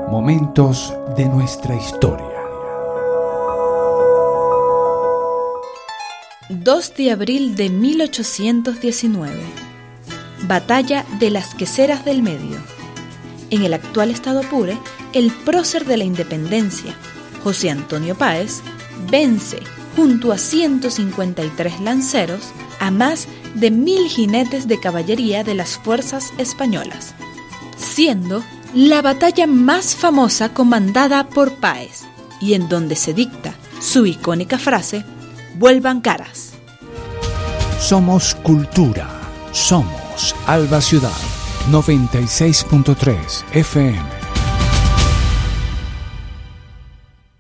Momentos de nuestra historia. 2 de abril de 1819. Batalla de las Queseras del Medio. En el actual estado Apure, el prócer de la independencia, José Antonio Páez, vence, junto a 153 lanceros, a más de 1000 jinetes de caballería de las fuerzas españolas, siendo la batalla más famosa comandada por Páez, y en donde se dicta su icónica frase: vuelvan caras. Somos cultura, somos Alba Ciudad, 96.3 FM.